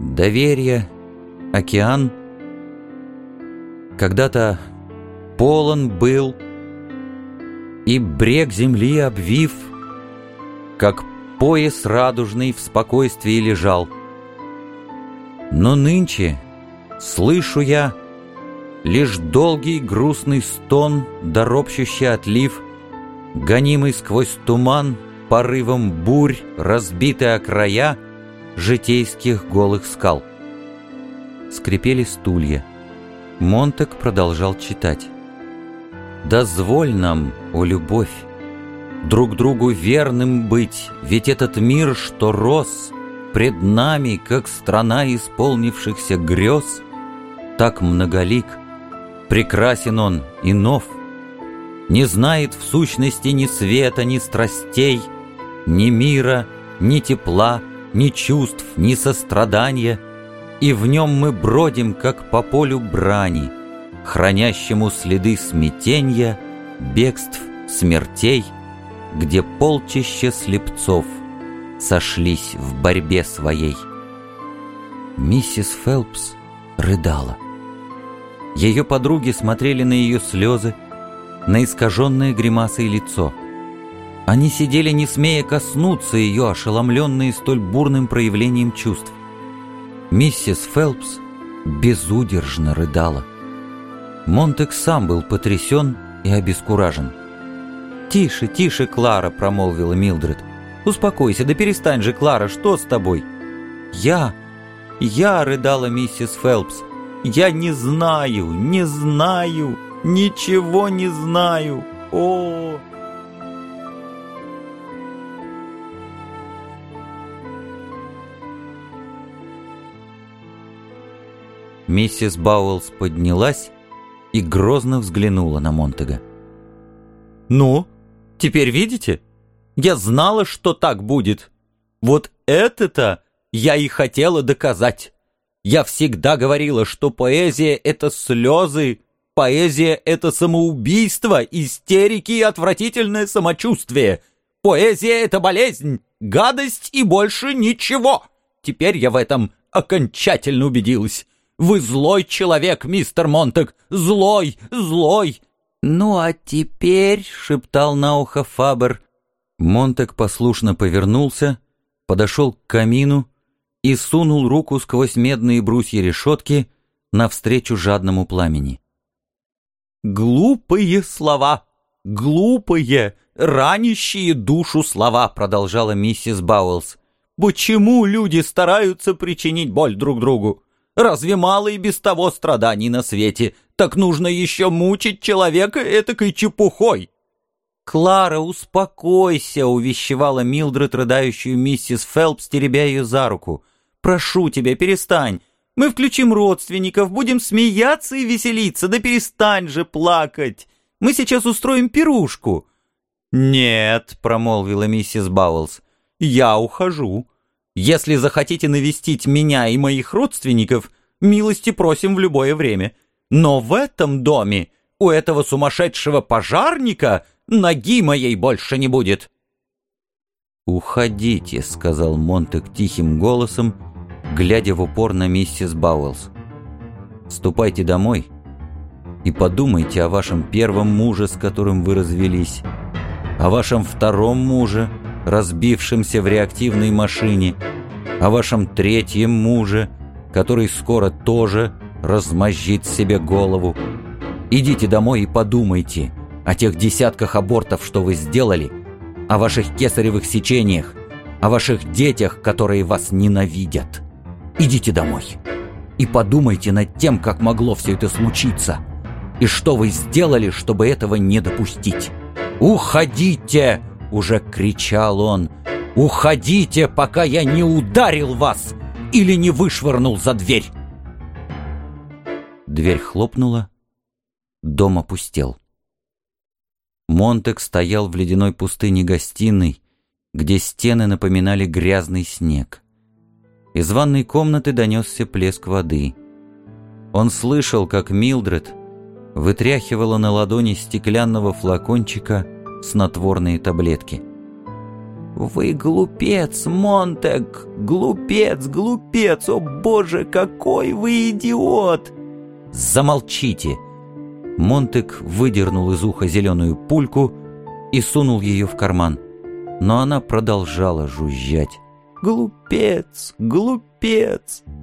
Доверие, океан когда-то полон был, и брег земли обвив, как пояс радужный в спокойствии лежал. Но нынче слышу я лишь долгий грустный стон да ропщущий отлив, гонимый сквозь туман порывом бурь, разбитый о края житейских голых скал. Скрипели стулья. Монтек продолжал читать. «Дозволь нам, о любовь, друг другу верным быть, ведь этот мир, что рос пред нами, как страна исполнившихся грез, так многолик, прекрасен он и нов, не знает в сущности ни света, ни страстей, ни мира, ни тепла, ни чувств, ни сострадания, и в нем мы бродим, как по полю брани, хранящему следы смятенья, бегств, смертей, где полчища слепцов сошлись в борьбе своей». Миссис Фелпс рыдала. Ее подруги смотрели на ее слезы, на искаженное гримасой лицо. Они сидели, не смея коснуться ее, ошеломленные столь бурным проявлением чувств. Миссис Фелпс безудержно рыдала. Монтек сам был потрясен и обескуражен. «Тише, тише, Клара», — промолвила Милдред. «Успокойся, да перестань же, Клара, что с тобой?» «Я», — рыдала миссис Фелпс, — «я не знаю, ничего не знаю, о!» Миссис Бауэллс поднялась и грозно взглянула на Монтега. «Ну, теперь видите? Я знала, что так будет. Вот это-то я и хотела доказать. Я всегда говорила, что поэзия — это слезы, поэзия — это самоубийство, истерики и отвратительное самочувствие. Поэзия — это болезнь, гадость и больше ничего. Теперь я в этом окончательно убедилась. Вы злой человек, мистер Монтек, злой, злой!» «Ну а теперь», — шептал на ухо Фабер. Монтек послушно повернулся, подошел к камину и сунул руку сквозь медные брусья решетки навстречу жадному пламени. «Глупые слова, глупые, ранящие душу слова», — продолжала миссис Бауэллс. «Почему люди стараются причинить боль друг другу? Разве мало и без того страданий на свете? Так нужно еще мучить человека этакой чепухой!» «Клара, успокойся!» — увещевала Милдред рыдающую миссис Фелпс, теребя ее за руку. «Прошу тебя, перестань. Мы включим родственников, будем смеяться и веселиться. Да перестань же плакать. Мы сейчас устроим пирушку». «Нет», — промолвила миссис Бауэллс, — «я ухожу. Если захотите навестить меня и моих родственников, милости просим в любое время. Но в этом доме у этого сумасшедшего пожарника ноги моей больше не будет». «Уходите», — сказал Монтек тихим голосом, глядя в упор на миссис Бауэллс. «Ступайте домой и подумайте о вашем первом муже, с которым вы развелись, о вашем втором муже, разбившемся в реактивной машине, о вашем третьем муже, который скоро тоже размозжит себе голову. Идите домой и подумайте о тех десятках абортов, что вы сделали, о ваших кесаревых сечениях, о ваших детях, которые вас ненавидят. Идите домой и подумайте над тем, как могло все это случиться, и что вы сделали, чтобы этого не допустить. Уходите!» — уже кричал он. «Уходите, пока я не ударил вас или не вышвырнул за дверь!» Дверь хлопнула, дом опустел. Монтек стоял в ледяной пустыне гостиной, где стены напоминали грязный снег. Из ванной комнаты донесся плеск воды. Он слышал, как Милдред вытряхивала на ладони стеклянного флакончика снотворные таблетки. «Вы глупец, Монтег! Глупец, глупец! О боже, какой вы идиот!» «Замолчите!» Монтег выдернул из уха зеленую пульку и сунул ее в карман. Но она продолжала жужжать. «Глупец, глупец!»